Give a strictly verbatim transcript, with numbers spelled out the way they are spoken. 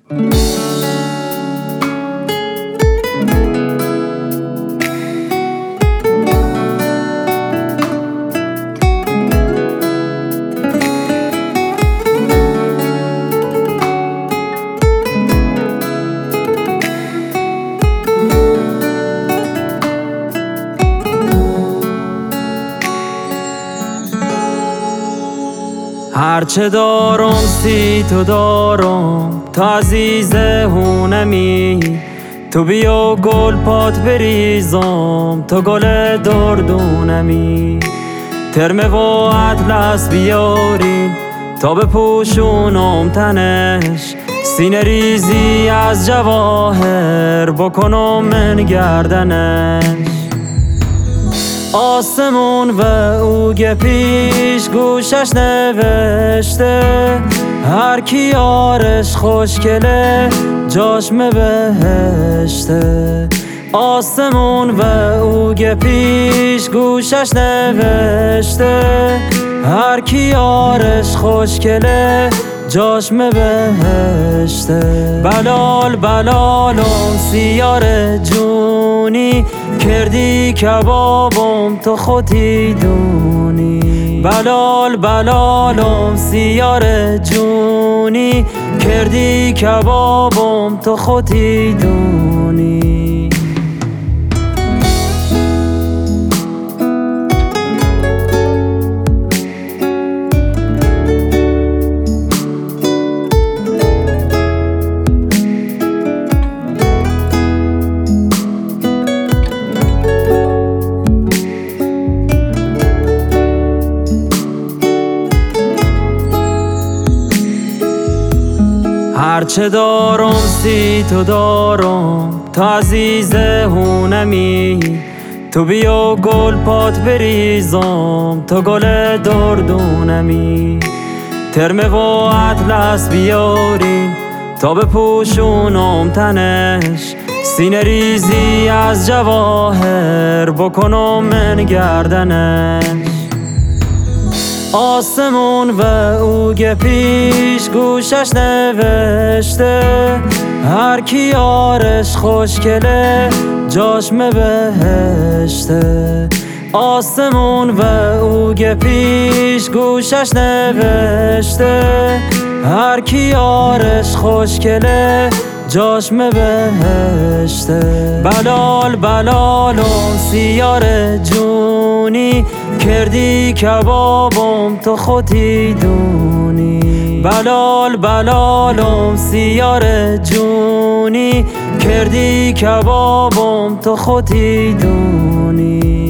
هرچه دارم سی تو دارم، تو عزیز هونمی. تو بیا گل پات بریزم، تو گل دردونمی. ترمه و اطلس بیارین تا بپوشونم تنش، سینه ریزی از جواهر بکنم من گردنش. آسمون و اوگ پیش گوشش نوشته، هر کی یارش خوشگله جاش بهشته. آسمون و اوگ پیش گوشش نوشته، هر کی یارش خوشگله جاش بهشته. بلال بلالم سیار جونی، کردی کبابم تو خودی دونی. بلال بلالم سیار جونی، کردی کبابم تو خودی دونی. هرچه دارم سی تو دارم، تو عزیز هونمی. تو بیا گل پات بریزم، تو گل دردونمی. ترمه و اطلس بیارین تا بپوشونم تنش، سینه ریزی از جواهر بکنم من گردنش. آسمون و اوگ پیش گوشش نوشته، هر کی یارش خوشگله جاش بهشته. آسمون و اوگ پیش گوشش نوشته، هر کی یارش خوشگله جاش بهشته. بلال بلالم سیار جونی، کردی کبابم تو خودی دونی. بلال بلالم سیار جونی، کردی کبابم تو خودی دونی.